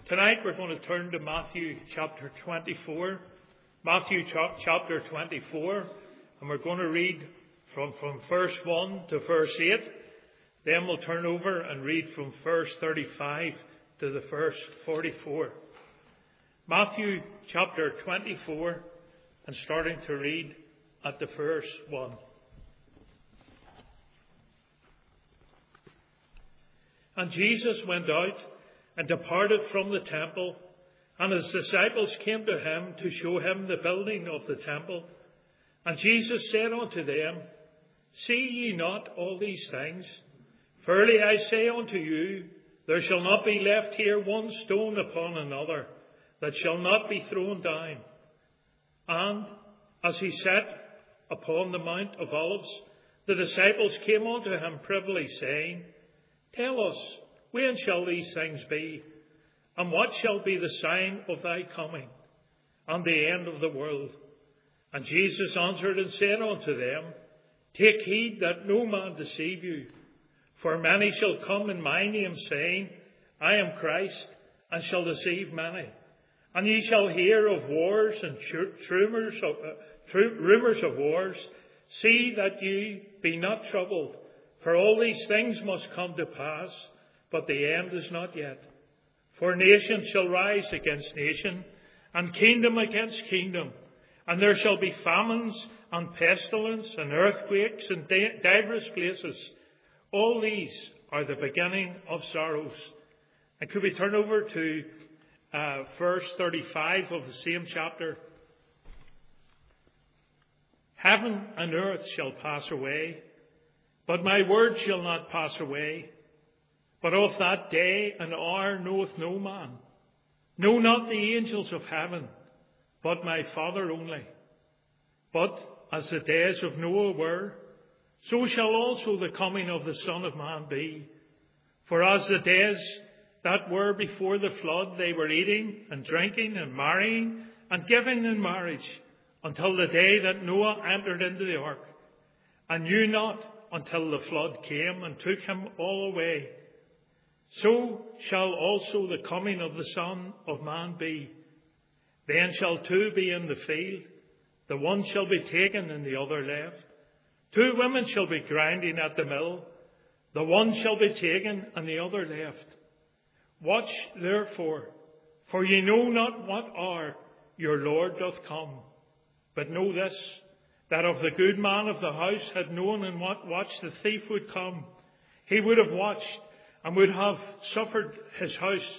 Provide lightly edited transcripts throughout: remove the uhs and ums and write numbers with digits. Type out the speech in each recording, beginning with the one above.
Tonight we're going to turn to Matthew chapter 24. Matthew chapter 24, and we're going to read from verse 1 to verse 8. Then we'll turn over and read from verse 35 to the verse 44. Matthew chapter 24, and starting to read at the verse 1. And Jesus went out and departed from the temple, and his disciples came to him to show him the building of the temple. And Jesus said unto them, See ye not all these things? Verily I say unto you, there shall not be left here one stone upon another, that shall not be thrown down. And as he sat upon the Mount of Olives, the disciples came unto him privily, saying, Tell us, when shall these things be? And what shall be the sign of thy coming, and the end of the world? And Jesus answered and said unto them, Take heed that no man deceive you. For many shall come in my name, saying, I am Christ, and shall deceive many. And ye shall hear of wars and rumours of wars. See that ye be not troubled, for all these things must come to pass, but the end is not yet. For nation shall rise against nation, and kingdom against kingdom, and there shall be famines and pestilence and earthquakes in divers places. All these are the beginning of sorrows. And could we turn over to verse 35 of the same chapter? Heaven and earth shall pass away, but my word shall not pass away. But of that day and hour knoweth no man, no, not the angels of heaven, but my Father only. But as the days of Noah were, so shall also the coming of the Son of Man be. For as the days that were before the flood, they were eating and drinking and marrying and giving in marriage, until the day that Noah entered into the ark, and knew not until the flood came and took him all away. So shall also the coming of the Son of Man be. Then shall two be in the field, the one shall be taken and the other left. Two women shall be grinding at the mill, the one shall be taken and the other left. Watch therefore, for ye know not what hour your Lord doth come. But know this, that if the good man of the house had known in what watch the thief would come, he would have watched, and would have suffered his house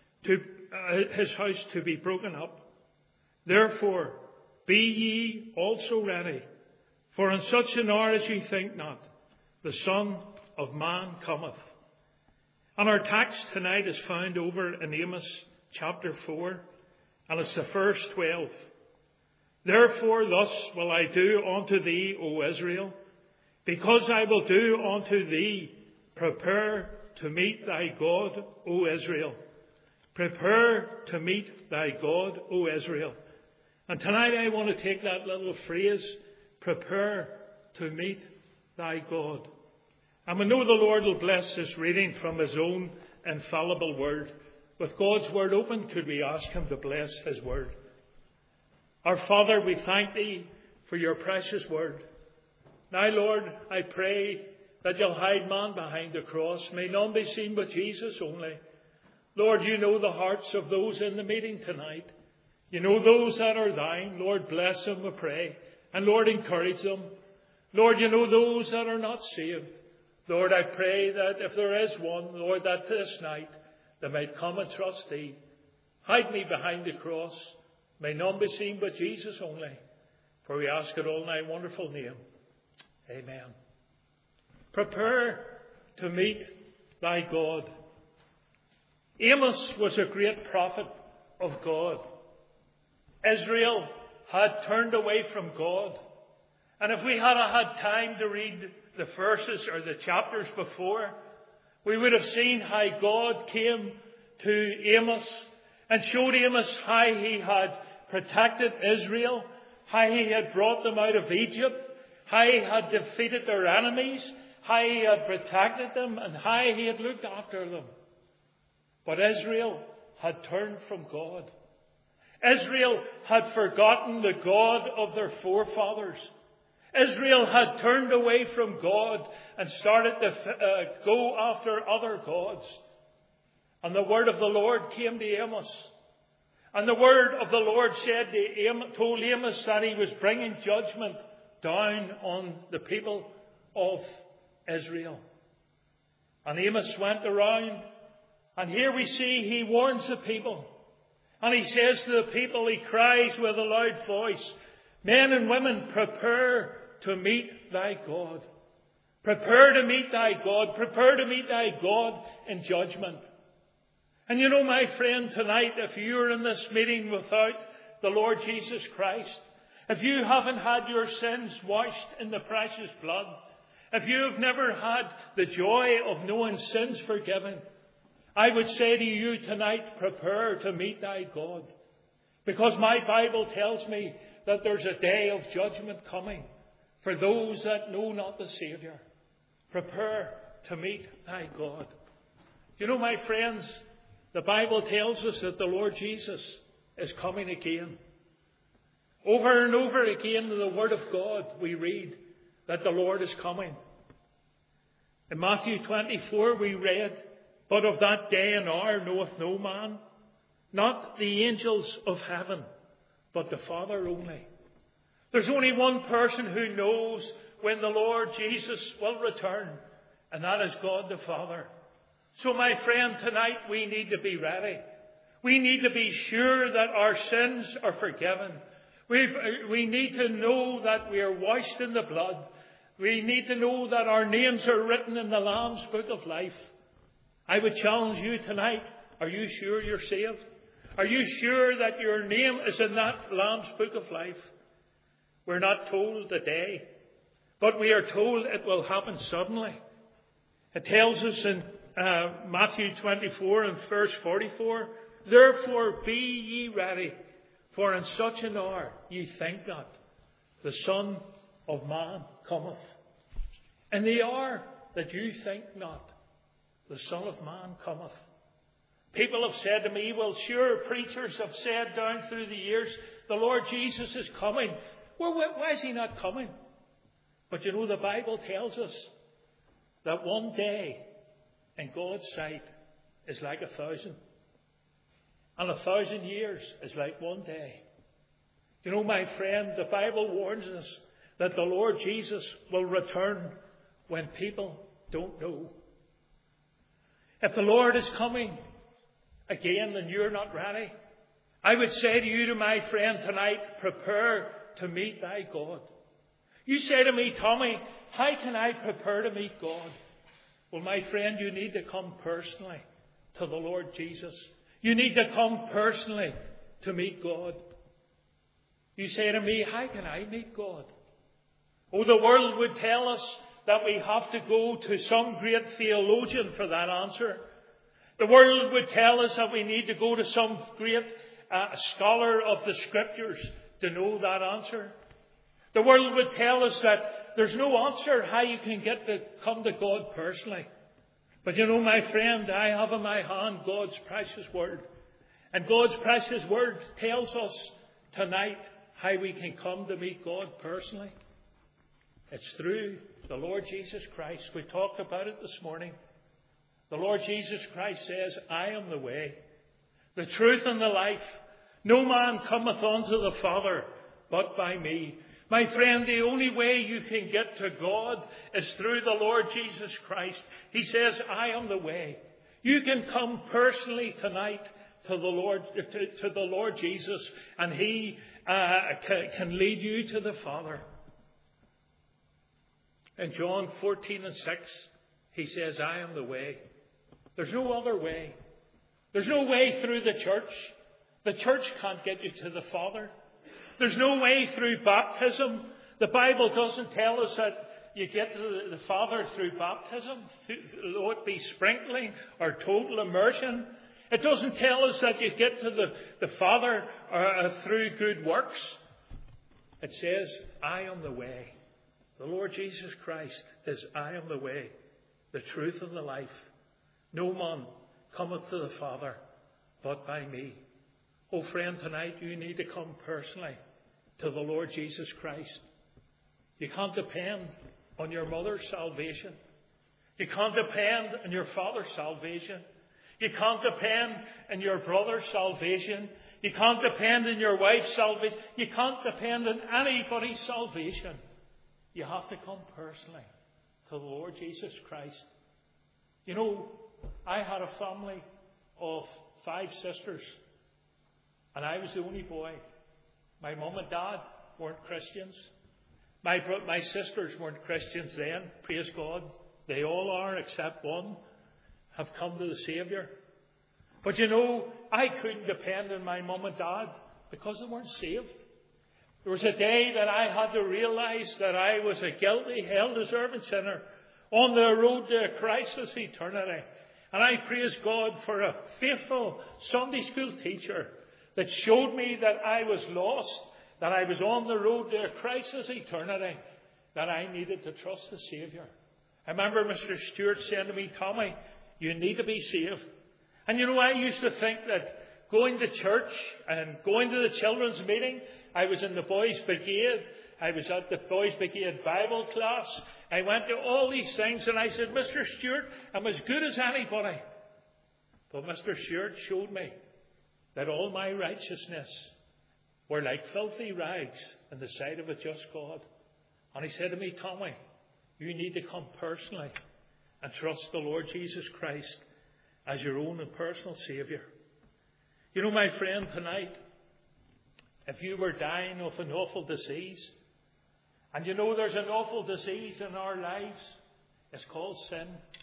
to be broken up. Therefore, be ye also ready, for in such an hour as ye think not, the Son of Man cometh. And our text tonight is found over in Amos chapter 4, and it's the verse 12. Therefore thus will I do unto thee, O Israel, because I will do unto thee, prepare to meet thy God, O Israel. Prepare to meet thy God, O Israel. And tonight I want to take that little phrase, prepare to meet thy God. And we know the Lord will bless this reading from his own infallible word. With God's word open, could we ask him to bless his word? Our Father, we thank thee for your precious word. Now, Lord, I pray that you'll hide man behind the cross. May none be seen but Jesus only. Lord, you know the hearts of those in the meeting tonight. You know those that are thine. Lord, bless them, we pray. And Lord, encourage them. Lord, you know those that are not saved. Lord, I pray that if there is one, Lord, that this night they might come and trust thee. Hide me behind the cross. May none be seen but Jesus only. For we ask it all in thy wonderful name. Amen. Prepare to meet thy God. Amos was a great prophet of God. Israel had turned away from God. And if we had had time to read the verses or the chapters before, we would have seen how God came to Amos and showed Amos how he had protected Israel, how he had brought them out of Egypt, how he had defeated their enemies, how he had protected them, and how he had looked after them. But Israel had turned from God. Israel had forgotten the God of their forefathers. Israel had turned away from God and started to go after other gods. And the word of the Lord came to Amos. And the word of the Lord told Amos that he was bringing judgment down on the people of Israel. And Amos went around, and here we see he warns the people. And he says to the people, he cries with a loud voice, "Men and women, prepare to meet thy God. Prepare to meet thy God. Prepare to meet thy God in judgment." And you know, my friend, tonight, if you're in this meeting without the Lord Jesus Christ, if you haven't had your sins washed in the precious blood, if you've never had the joy of knowing sins forgiven, I would say to you tonight, prepare to meet thy God. Because my Bible tells me that there's a day of judgment coming for those that know not the Saviour. Prepare to meet thy God. You know, my friends, the Bible tells us that the Lord Jesus is coming again. Over and over again in the Word of God we read that the Lord is coming. In Matthew 24 we read, "But of that day and hour knoweth no man, not the angels of heaven, but the Father only." There's only one person who knows when the Lord Jesus will return, and that is God the Father. So my friend, tonight we need to be ready. We need to be sure that our sins are forgiven. We need to know that we are washed in the blood. We need to know that our names are written in the Lamb's Book of Life. I would challenge you tonight, are you sure you're saved? Are you sure that your name is in that Lamb's Book of Life? We're not told the day, but we are told it will happen suddenly. It tells us in Matthew 24 and verse 44, "Therefore be ye ready, for in such an hour ye think not, the Son of Man cometh." In the hour that you think not, the Son of Man cometh. People have said to me, well, sure, preachers have said down through the years, the Lord Jesus is coming. Well, why is he not coming? But you know, the Bible tells us that one day in God's sight is like 1,000. And 1,000 years is like one day. You know, my friend, the Bible warns us that the Lord Jesus will return when people don't know. If the Lord is coming again and you're not ready, I would say to you, to my friend tonight, prepare to meet thy God. You say to me, "Tommy, how can I prepare to meet God?" Well, my friend, you need to come personally to the Lord Jesus. You need to come personally to meet God. You say to me, "How can I meet God?" Oh, the world would tell us that we have to go to some great theologian for that answer. The world would tell us that we need to go to some great scholar of the Scriptures to know that answer. The world would tell us that there's no answer how you can get to come to God personally. But you know, my friend, I have in my hand God's precious Word. And God's precious Word tells us tonight how we can come to meet God personally. It's through the Lord Jesus Christ. We talked about it this morning. The Lord Jesus Christ says, "I am the way, the truth and the life. No man cometh unto the Father but by me." My friend, the only way you can get to God is through the Lord Jesus Christ. He says, "I am the way." You can come personally tonight to the Lord Jesus, and He can lead you to the Father. In John 14 and 6, He says, "I am the way." There's no other way. There's no way through the church. The church can't get you to the Father. There's no way through baptism. The Bible doesn't tell us that you get to the Father through baptism, though it be sprinkling or total immersion. It doesn't tell us that you get to the Father through good works. It says, "I am the way." The Lord Jesus Christ is, "I am the way, the truth and the life. No man cometh to the Father but by me. Oh friend, tonight you need to come personally to the Lord Jesus Christ. You can't depend on your mother's salvation. You can't depend on your father's salvation. You can't depend on your brother's salvation. You can't depend on your wife's salvation. You can't depend on anybody's salvation. You have to come personally to the Lord Jesus Christ. You know, I had a family of 5 sisters, and I was the only boy. My mum and dad weren't Christians. My sisters weren't Christians then, praise God. They all are, except one, have come to the Saviour. But you know, I couldn't depend on my mum and dad because they weren't saved. There was a day that I had to realise that I was a guilty, hell-deserving sinner on the road to Christ's eternity. And I praise God for a faithful Sunday school teacher that showed me that I was lost, that I was on the road to Christ's eternity, that I needed to trust the Saviour. I remember Mr. Stewart saying to me, Tommy, you need to be saved. And you know, I used to think that going to church and going to the children's meeting, I was in the Boys' Brigade, I was at the Boys' Brigade Bible class, I went to all these things, and I said, Mr. Stewart, I'm as good as anybody. But Mr. Stewart showed me that all my righteousness were like filthy rags in the sight of a just God. And he said to me, Tommy, you need to come personally and trust the Lord Jesus Christ as your own and personal Saviour. You know, my friend, tonight, if you were dying of an awful disease, and you know there's an awful disease in our lives, it's called sin.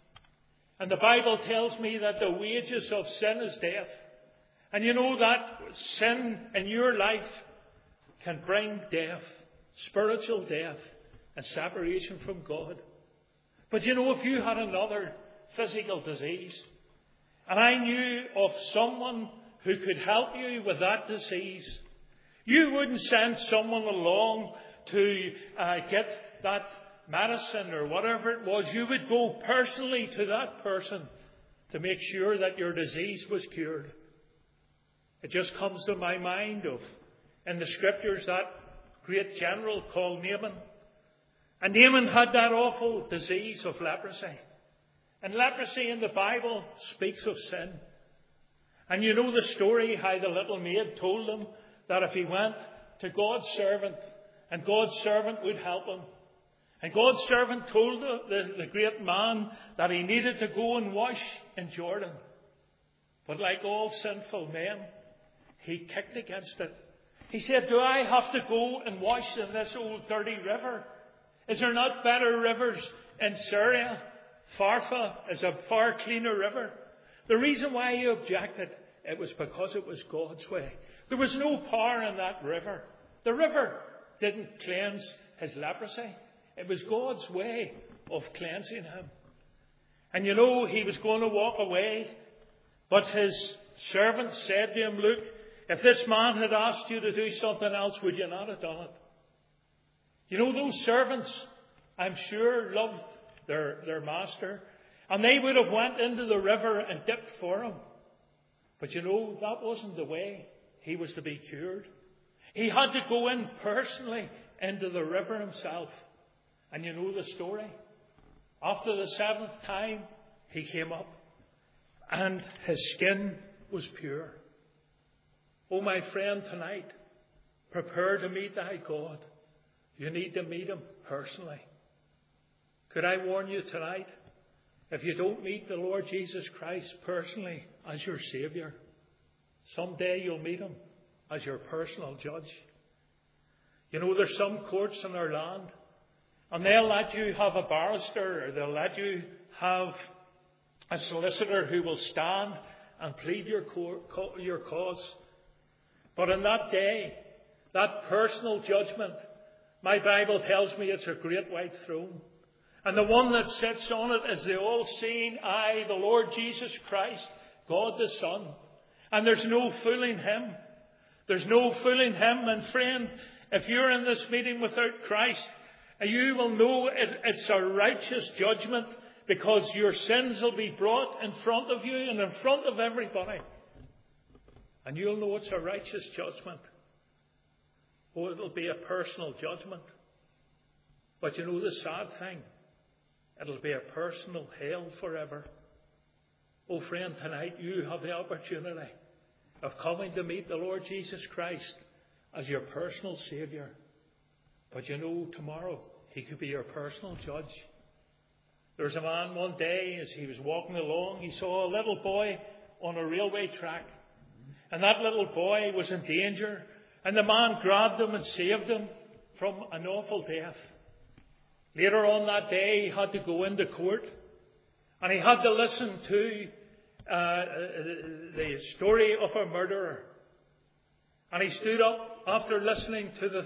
And the Bible tells me that the wages of sin is death. And you know that sin in your life can bring death, spiritual death, and separation from God. But you know, if you had another physical disease, and I knew of someone who could help you with that disease, you wouldn't send someone along to get that medicine or whatever it was. You would go personally to that person to make sure that your disease was cured. It just comes to my mind of, in the scriptures, that great general called Naaman. And Naaman had that awful disease of leprosy. And leprosy in the Bible speaks of sin. And you know the story how the little maid told him that if he went to God's servant, and God's servant would help him. And God's servant told the great man that he needed to go and wash in Jordan. But like all sinful men, he kicked against it. He said, do I have to go and wash in this old dirty river? Is there not better rivers in Syria? Pharpha is a far cleaner river. The reason why he objected, it was because it was God's way. There was no power in that river. The river didn't cleanse his leprosy. It was God's way of cleansing him. And you know, he was going to walk away, but his servant said to him, look, if this man had asked you to do something else, would you not have done it? You know, those servants, I'm sure, loved their master, and they would have went into the river and dipped for him. But you know, that wasn't the way he was to be cured. He had to go in personally into the river himself. And you know the story. After the 7th time, he came up, and his skin was pure. Oh, my friend, tonight, prepare to meet thy God. You need to meet him personally. Could I warn you tonight, if you don't meet the Lord Jesus Christ personally as your Saviour, someday you'll meet him as your personal judge. You know, there's some courts in our land, and they'll let you have a barrister, or they'll let you have a solicitor who will stand and plead your cause. But on that day, that personal judgment, my Bible tells me it's a great white throne. And the one that sits on it is the all-seeing eye, the Lord Jesus Christ, God the Son. And there's no fooling him. There's no fooling him. And friend, if you're in this meeting without Christ, you will know it's a righteous judgment, because your sins will be brought in front of you and in front of everybody. And you'll know it's a righteous judgment. Oh, it'll be a personal judgment. But you know the sad thing? It'll be a personal hell forever. Oh, friend, tonight you have the opportunity of coming to meet the Lord Jesus Christ as your personal Saviour. But you know, tomorrow He could be your personal judge. There was a man one day, as he was walking along, he saw a little boy on a railway track. And that little boy was in danger. And the man grabbed him and saved him from an awful death. Later on that day, he had to go into court. And he had to listen to the story of a murderer. And he stood up after listening to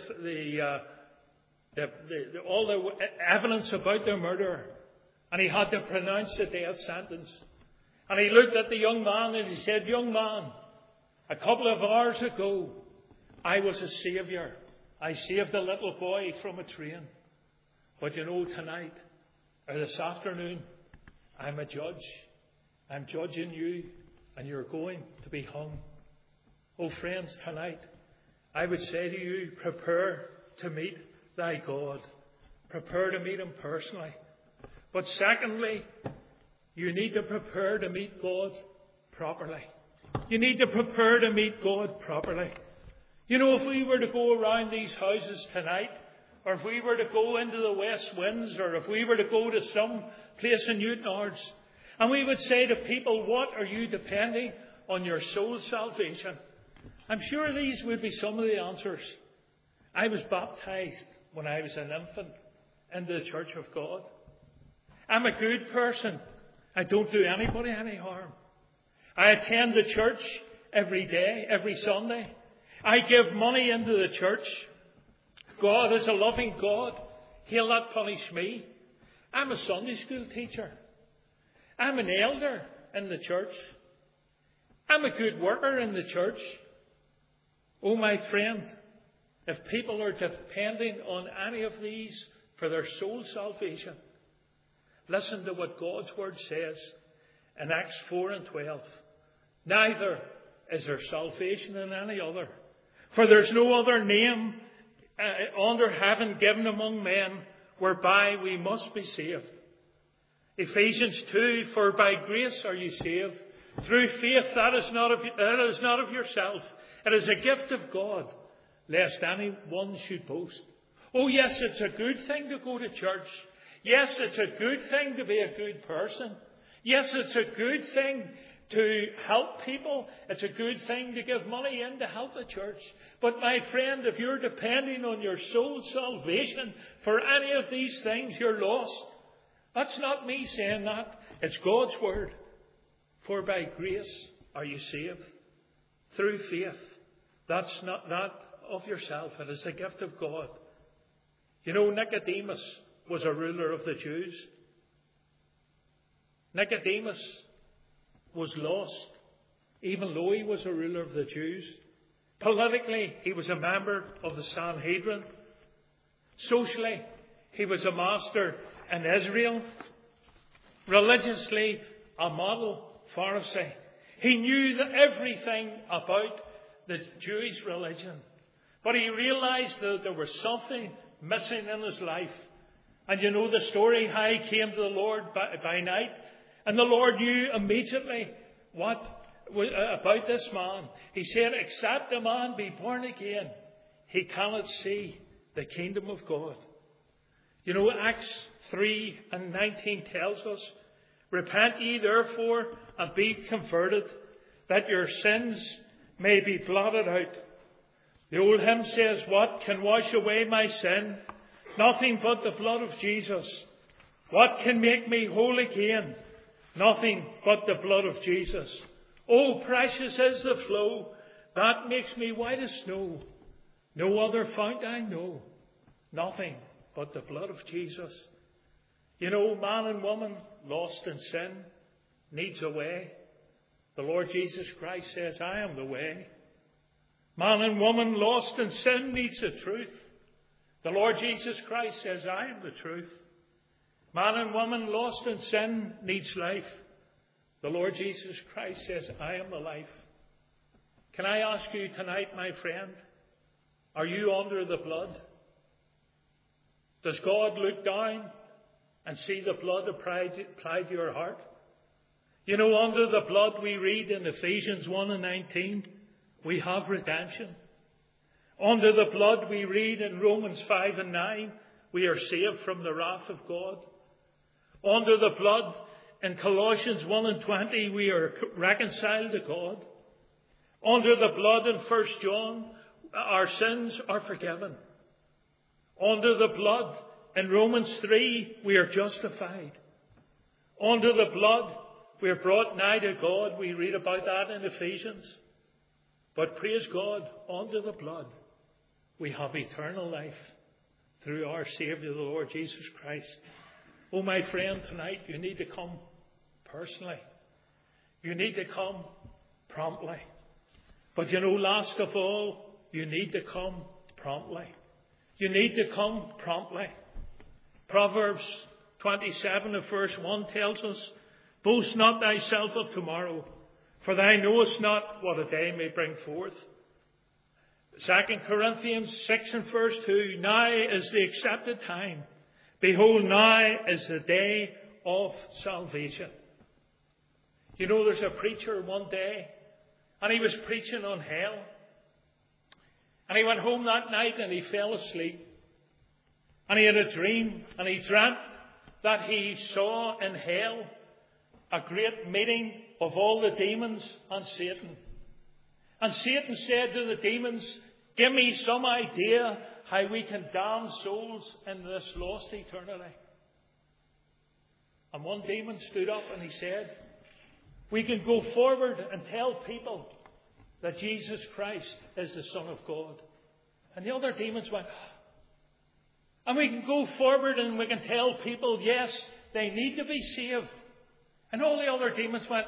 all the evidence about the murderer. And he had to pronounce the death sentence. And he looked at the young man and he said, "Young man, a couple of hours ago, I was a saviour. I saved a little boy from a train. But you know, tonight, or this afternoon, I'm a judge. I'm judging you, and you're going to be hung." Oh, friends, tonight, I would say to you, prepare to meet thy God. Prepare to meet Him personally. But secondly, you need to prepare to meet God properly. You need to prepare to meet God properly. You know, if we were to go around these houses tonight, or if we were to go into the West Winds, or if we were to go to some place in Newtownards, and we would say to people, "What are you depending on your soul's salvation?" I'm sure these would be some of the answers. I was baptized when I was an infant into the Church of God. I'm a good person. I don't do anybody any harm. I attend the church every day, every Sunday. I give money into the church. God is a loving God. He'll not punish me. I'm a Sunday school teacher. I'm an elder in the church. I'm a good worker in the church. Oh, my friend, if people are depending on any of these for their soul salvation, listen to what God's Word says in Acts 4:12. "Neither is there salvation in any other, for there's no other name under heaven given among men whereby we must be saved." Ephesians 2, "For by grace are you saved, through faith, that is not of yourself. It is a gift of God, lest anyone should boast." Oh yes, it's a good thing to go to church. Yes, it's a good thing to be a good person. Yes, it's a good thing to help people. It's a good thing to give money in to help the church. But my friend, if you're depending on your soul's salvation for any of these things, you're lost. That's not me saying that. It's God's Word. "For by grace are you saved, through faith." That's not that of yourself. It is a gift of God. You know, Nicodemus was a ruler of the Jews. Nicodemus was lost, even though he was a ruler of the Jews. Politically, he was a member of the Sanhedrin. Socially, he was a master in Israel. Religiously, a model Pharisee. He knew everything about the Jewish religion. But he realized that there was something missing in his life. And you know the story, how he came to the Lord by night. And the Lord knew immediately what about this man. He said, "Except a man be born again, he cannot see the kingdom of God." You know, Acts 3:19 tells us, "Repent ye therefore and be converted, that your sins may be blotted out." The old hymn says, "What can wash away my sin? Nothing but the blood of Jesus. What can make me whole again? Nothing but the blood of Jesus. Oh, precious is the flow that makes me white as snow. No other fount I know. Nothing but the blood of Jesus." You know, man and woman lost in sin needs a way. The Lord Jesus Christ says, "I am the way." Man and woman lost in sin needs the truth. The Lord Jesus Christ says, "I am the truth." Man and woman lost in sin needs life. The Lord Jesus Christ says, "I am the life." Can I ask you tonight, my friend, are you under the blood? Does God look down and see the blood applied to your heart? You know, under the blood we read in Ephesians 1:19, we have redemption. Under the blood we read in Romans 5:9, we are saved from the wrath of God. Under the blood in Colossians 1:20, we are reconciled to God. Under the blood in 1 John, our sins are forgiven. Under the blood in Romans 3, we are justified. Under the blood, we are brought nigh to God. We read about that in Ephesians. But praise God, under the blood, we have eternal life through our Saviour, the Lord Jesus Christ. Oh, my friend, tonight you need to come personally. You need to come promptly. But you know, last of all, you need to come promptly. You need to come promptly. Proverbs 27 of verse 1 tells us, boast not thyself of tomorrow, for thou knowest not what a day may bring forth. 2 Corinthians 6 and verse 2, now is the accepted time. Behold, now is the day of salvation. You know, there's a preacher one day, and he was preaching on hell. And he went home that night and he fell asleep. And he had a dream, and he dreamt that he saw in hell a great meeting of all the demons and Satan. And Satan said to the demons, give me some idea how we can damn souls in this lost eternity. And one demon stood up and he said, we can go forward and tell people that Jesus Christ is the Son of God. And the other demons went, and we can go forward and we can tell people, yes, they need to be saved. And all the other demons went,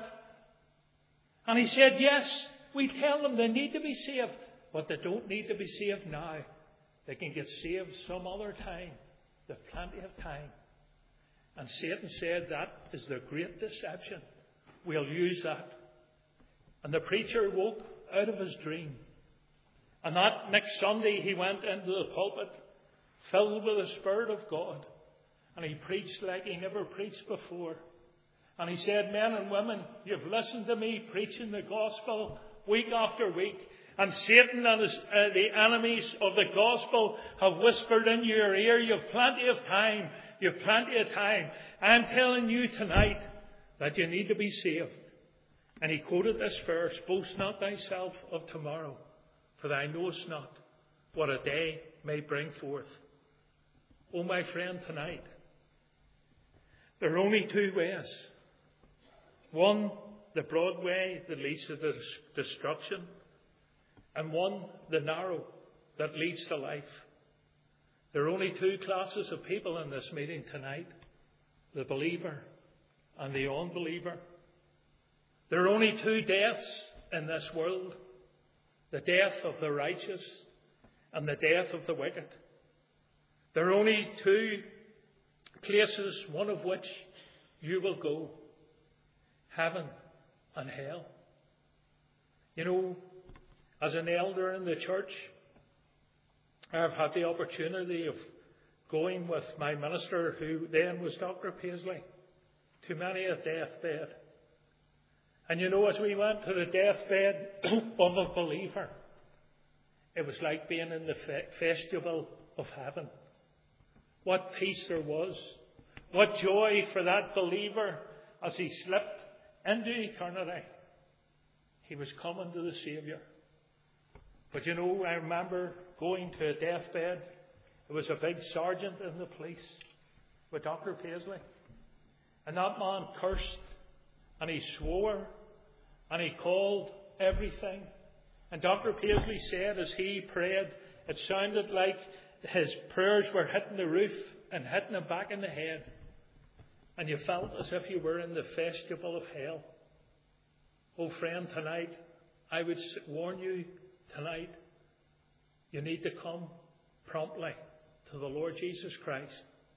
and he said, yes, we tell them they need to be saved, but they don't need to be saved now. They can get saved some other time. There's plenty of time. And Satan said, that is the great deception. We'll use that. And the preacher woke out of his dream. And that next Sunday he went into the pulpit filled with the Spirit of God. And he preached like he never preached before. And he said, men and women, you've listened to me preaching the gospel week after week. And Satan and the enemies of the gospel have whispered in your ear, you've plenty of time. You've plenty of time. I'm telling you tonight that you need to be saved. And he quoted this verse, boast not thyself of tomorrow, for thou knowest not what a day may bring forth. Oh, my friend, tonight, there are only two ways. One, the broad way that leads to destruction, and one, the narrow that leads to life. There are only two classes of people in this meeting tonight, the believer and the unbeliever. There are only two deaths in this world, the death of the righteous and the death of the wicked. There are only two places, one of which you will go, heaven and hell. You know, as an elder in the church, I've had the opportunity of going with my minister, who then was Dr. Paisley, to many a deathbed. And you know, as we went to the deathbed of a believer, it was like being in the festival of heaven. What peace there was. What joy for that believer as he slipped into eternity. He was coming to the Saviour. But you know, I remember going to a deathbed. There was a big sergeant in the police with Dr. Paisley. And that man cursed and he swore and he called everything. And Dr. Paisley said as he prayed, it sounded like his prayers were hitting the roof and hitting him back in the head. And you felt as if you were in the festival of hell. Oh, friend, tonight, I would warn you tonight, you need to come promptly to the Lord Jesus Christ.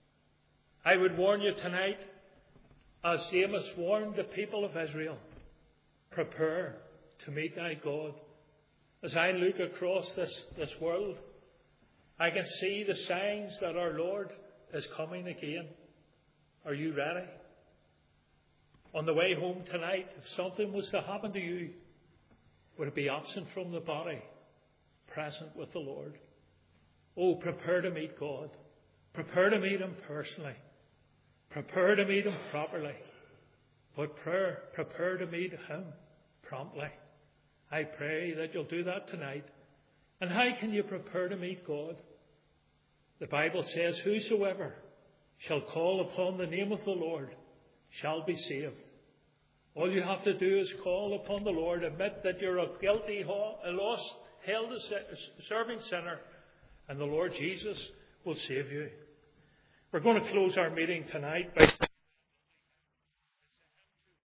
I would warn you tonight, as Amos warned the people of Israel, prepare to meet thy God As I look across this world, I can see the signs that our Lord is coming again. Are you ready? On the way home tonight, if something was to happen to you, would it be absent from the body, present with the Lord? Oh, prepare to meet God. Prepare to meet Him personally. Prepare to meet Him properly. But prepare to meet Him promptly. I pray that you'll do that tonight. And how can you prepare to meet God? The Bible says, whosoever shall call upon the name of the Lord shall be saved. All you have to do is call upon the Lord, admit that you're a guilty, a lost, hell-deserving sinner, and the Lord Jesus will save you. We're going to close our meeting tonight by